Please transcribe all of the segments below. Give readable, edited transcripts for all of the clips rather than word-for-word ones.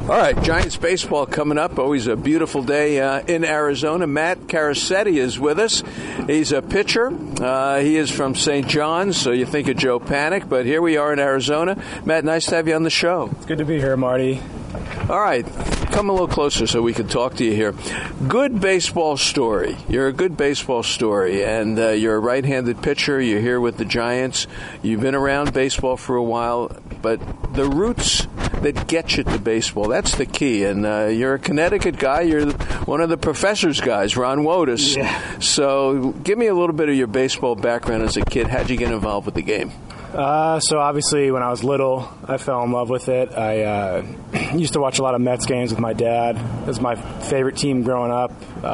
All right, Giants baseball coming up. Always a beautiful day in Arizona. Matt Carascetti is with us. He's a pitcher. He is from St. John's, so you think of Joe Panik, but here we are in Arizona. Matt, nice to have you on the show. It's good to be here, Marty. All right, come a little closer so we can talk to you here. Good baseball story. You're a good baseball story, and you're a right-handed pitcher. You're here with the Giants. You've been around baseball for a while, but the roots that get you to baseball, that's the key. And you're a Connecticut guy. You're one of the professor's guys, Ron Wotus. Yeah. So give me a little bit of your baseball background as a kid. How'd you get involved with the game? So obviously when I was little, I fell in love with it. I used to watch a lot of Mets games with my dad. It was my favorite team growing up,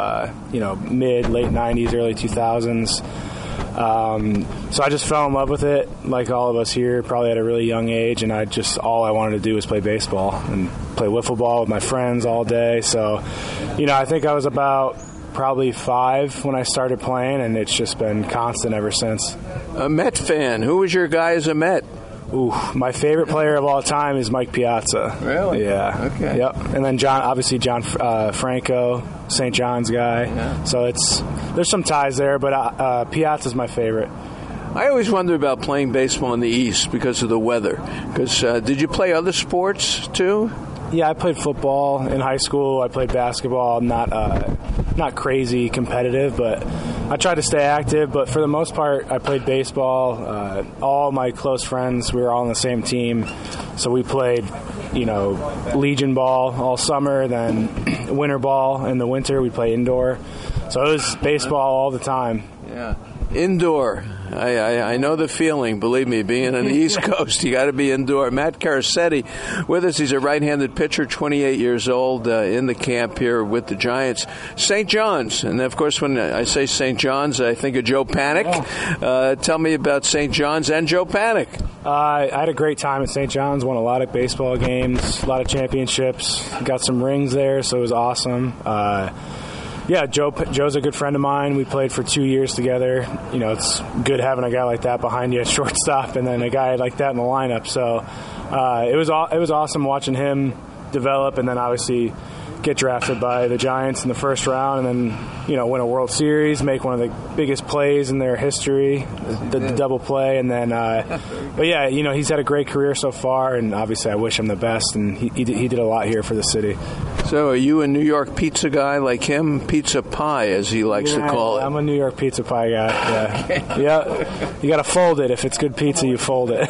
mid, late 90s, early 2000s. So I just fell in love with it, like all of us here, probably at a really young age, and all I wanted to do was play baseball and play wiffle ball with my friends all day. So, I think I was about probably 5 when I started playing, and it's just been constant ever since. A Met fan. Who was your guy as a Met? Ooh, my favorite player of all time is Mike Piazza. Really? Yeah. Okay. Yep. And then John Franco, St. John's guy. Yeah. So there's some ties there, but Piazza's my favorite. I always wonder about playing baseball in the East because of the weather. Because did you play other sports too? Yeah, I played football in high school. I played basketball. Not crazy competitive, but I tried to stay active. But for the most part, I played baseball. All my close friends, we were all on the same team. So we played, Legion ball all summer, then winter ball in the winter. We play indoor. So it was baseball all the time. Yeah. Indoor. I know the feeling. Believe me, being on the East Coast, you got to be indoor. Matt Carascetti with us. He's a right-handed pitcher, 28 years old, in the camp here with the Giants. St. John's, and of course, when I say St. John's, I think of Joe Panik. Yeah. Tell me about St. John's and Joe Panik. I had a great time at St. John's. Won a lot of baseball games, a lot of championships. Got some rings there, so it was awesome. Yeah, Joe's a good friend of mine. We played for 2 years together. It's good having a guy like that behind you at shortstop and then a guy like that in the lineup. So it was awesome watching him develop and then obviously get drafted by the Giants in the first round and then, win a World Series, make one of the biggest plays in their history, the double play. And then, but yeah, he's had a great career so far and obviously I wish him the best and he did a lot here for the city. So are you a New York pizza guy like him? Pizza pie, as he likes to call it. I'm a New York pizza pie guy, yeah. Okay. Yeah. You got to fold it. If it's good pizza, you fold it.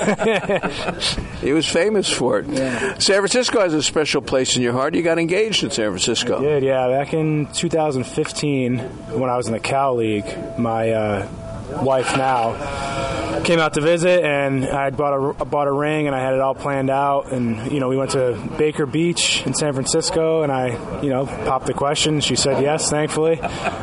He was famous for it. Yeah. San Francisco has a special place in your heart. You got engaged in San Francisco. I did, yeah. Back in 2015, when I was in the Cal League, my wife now came out to visit, and I had bought a ring, and I had it all planned out. And we went to Baker Beach in San Francisco, and I popped the question. She said yes, thankfully.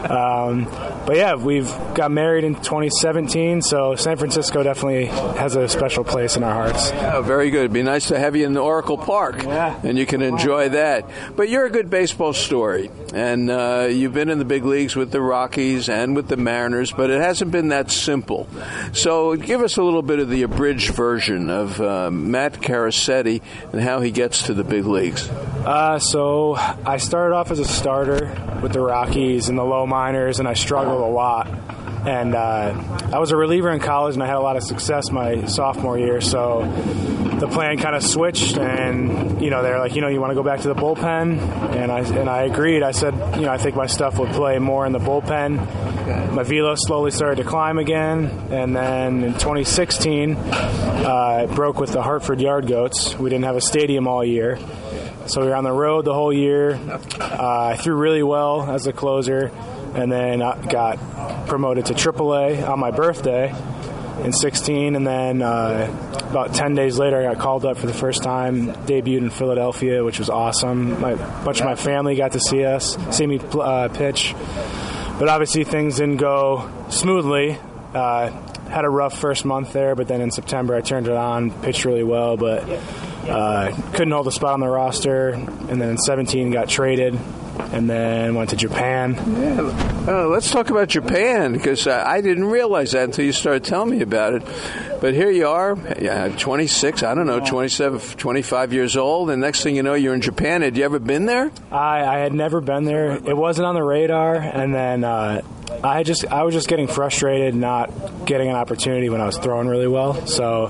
But yeah, we've got married in 2017, so San Francisco definitely has a special place in our hearts. Oh, very good. It'd be nice to have you in the Oracle Park, and you can enjoy that. But you're a good baseball story, and you've been in the big leagues with the Rockies and with the Mariners, but it hasn't been that simple. So give us a little bit of the abridged version of Matt Carascetti and how he gets to the big leagues. So I started off as a starter with the Rockies in the low minors, and I struggled a lot. And I was a reliever in college, and I had a lot of success my sophomore year. So the plan kind of switched, and they're like, you want to go back to the bullpen, and I agreed. I said, I think my stuff would play more in the bullpen. My velo slowly started to climb again, and then in 2016, I broke with the Hartford Yard Goats. We didn't have a stadium all year, so we were on the road the whole year. I threw really well as a closer, and then I got promoted to AAA on my birthday in 16, and then about 10 days later I got called up for the first time, debuted in Philadelphia, which was awesome. A bunch of my family got to see me pitch, but obviously things didn't go smoothly. Had a rough first month there, but then in September I turned it on, pitched really well, but couldn't hold a spot on the roster, and then in 17 got traded. and then went to Japan. Yeah. Let's talk about Japan, because I didn't realize that until you started telling me about it. But here you are, 26, 27, 25 years old, and next thing you know, you're in Japan. Had you ever been there? I had never been there. It wasn't on the radar, and then I was just getting frustrated not getting an opportunity when I was throwing really well. So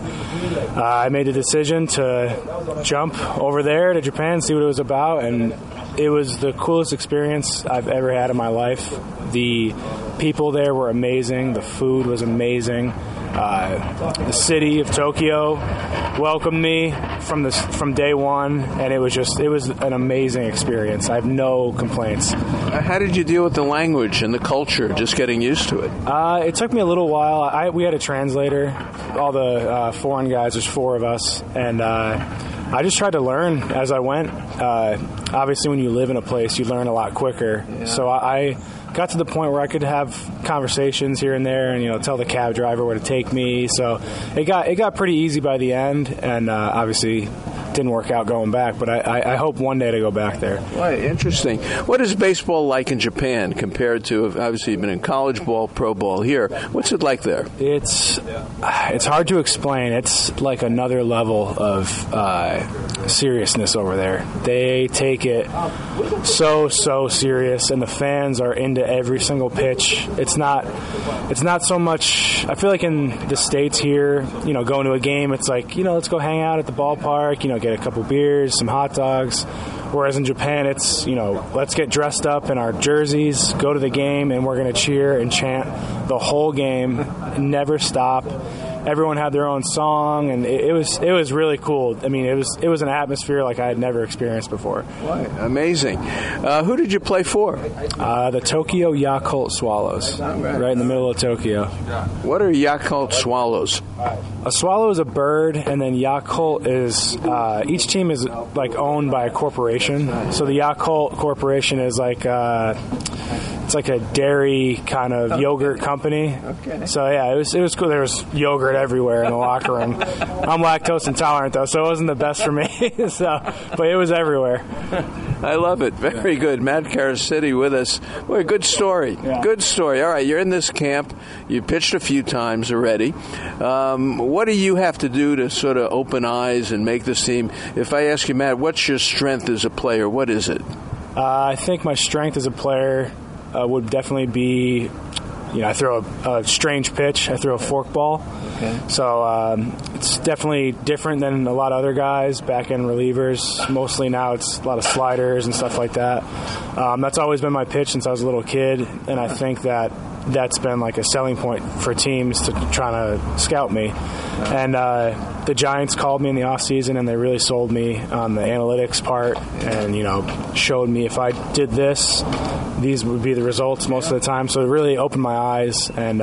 I made the decision to jump over there to Japan, see what it was about, and it was the coolest experience I've ever had in my life. The people there were amazing. The food was amazing. The city of Tokyo welcomed me from day one, and it was an amazing experience. I have no complaints. How did you deal with the language and the culture, just getting used to it? It took me a little while. We had a translator. All the foreign guys, there's 4 of us, and I just tried to learn as I went. Obviously, when you live in a place, you learn a lot quicker. Yeah. So I got to the point where I could have conversations here and there, and tell the cab driver where to take me. So it got pretty easy by the end, and obviously didn't work out going back. But I hope one day to go back there. Right, interesting. What is baseball like in Japan compared to, obviously you've been in college ball, pro ball here? What's it like there? It's hard to explain. It's like another level of seriousness over there. They take it so serious, and the fans are into every single pitch. It's not so much. I feel like in the States here, going to a game, it's like, let's go hang out at the ballpark, get a couple beers, some hot dogs. Whereas in Japan, it's, let's get dressed up in our jerseys, go to the game, and we're going to cheer and chant the whole game, never stop. Everyone had their own song, and it was really cool. I mean, it was an atmosphere like I had never experienced before. Right. Amazing. Who did you play for? The Tokyo Yakult Swallows, right in the middle of Tokyo. What are Yakult Swallows? A swallow is a bird, and then Yakult is each team is like owned by a corporation. So the Yakult Corporation is like it's like a dairy kind of yogurt company. Okay. So yeah, it was cool. There was yogurt everywhere in the locker room. I'm lactose intolerant though, so it wasn't the best for me. But it was everywhere. I love it. Very good. Matt Karasity with us. Boy, good story. Yeah. Good story. All right, you're in this camp. You pitched a few times already. What do you have to do to sort of open eyes and make this team? If I ask you, Matt, what's your strength as a player? What is it? I think my strength as a player would definitely be, I throw a strange pitch. I throw a forkball. Okay. So it's definitely different than a lot of other guys, back-end relievers. Mostly now it's a lot of sliders and stuff like that. That's always been my pitch since I was a little kid, and I think that's been like a selling point for teams to try to scout me. And the Giants called me in the offseason, and they really sold me on the analytics part and, showed me if I did this, these would be the results most of the time. So it really opened my eyes, and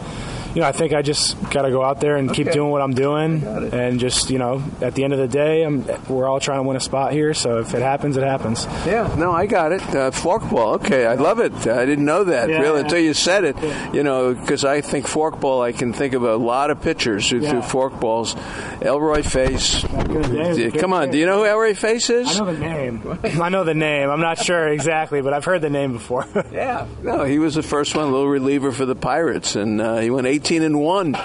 I think I just got to go out there and keep doing what I'm doing, and just, at the end of the day, we're all trying to win a spot here, so if it happens, it happens. Yeah, no, I got it. Forkball, okay, I love it. I didn't know that, really, until you said it, because I think forkball, I can think of a lot of pitchers who threw forkballs. Elroy Face. Come on, do you know who Elroy Face is? I know the name. I'm not sure exactly, but I've heard the name before. Yeah. No, he was the first one, little reliever for the Pirates, and he went 18-1 in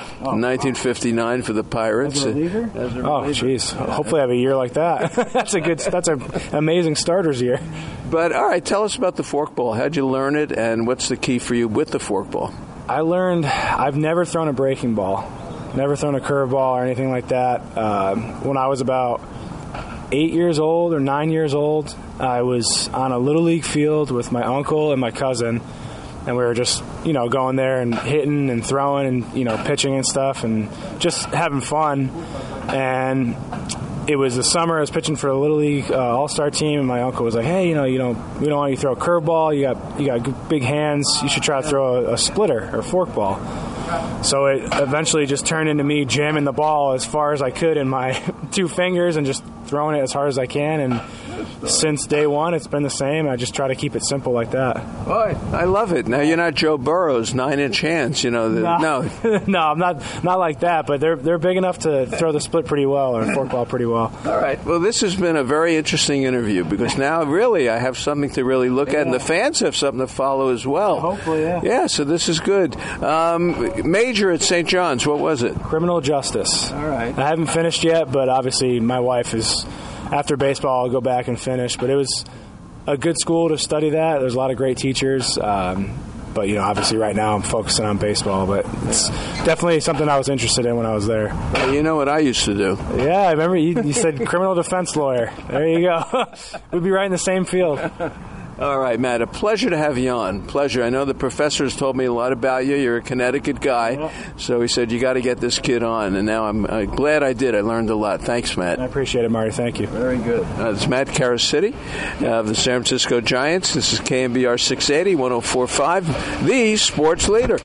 1959 for the Pirates. As a reliever? Oh, jeez. Hopefully I have a year like that. That's an amazing starter's year. But, all right, tell us about the forkball. How'd you learn it, and what's the key for you with the forkball? I've never thrown a breaking ball. Never thrown a curveball or anything like that. When I was about 8 years old or 9 years old, I was on a Little League field with my uncle and my cousin, and we were just, going there and hitting and throwing and, pitching and stuff and just having fun. And it was the summer. I was pitching for a Little League All-Star team, and my uncle was like, hey, we don't want you to throw a curveball. You got big hands. You should try to throw a splitter or a forkball. So it eventually just turned into me jamming the ball as far as I could in my 2 fingers and just throwing it as hard as I can. And since day one, it's been the same. I just try to keep it simple like that. Boy, I love it. Now, you're not Joe Burrow's 9-inch hands, no. No, I'm not like that, but they're big enough to throw the split pretty well or forkball pretty well. All right. Well, this has been a very interesting interview because now really I have something to really look at, and the fans have something to follow as well. Hopefully, yeah. Yeah, so this is good. Major at St. John's, what was it? Criminal justice. All right. I haven't finished yet, but obviously my wife is, after baseball, I'll go back and finish. But it was a good school to study that. There's a lot of great teachers. But, obviously right now I'm focusing on baseball. But it's definitely something I was interested in when I was there. Well, you know what I used to do. Yeah, I remember you said criminal defense lawyer. There you go. We'd be right in the same field. All right, Matt, a pleasure to have you on. Pleasure. I know the professors told me a lot about you. You're a Connecticut guy. So he said, you got to get this kid on. And now I'm glad I did. I learned a lot. Thanks, Matt. I appreciate it, Marty. Thank you. Very good. It's Matt Karasity of the San Francisco Giants. This is KMBR 680, 104.5, the sports leader.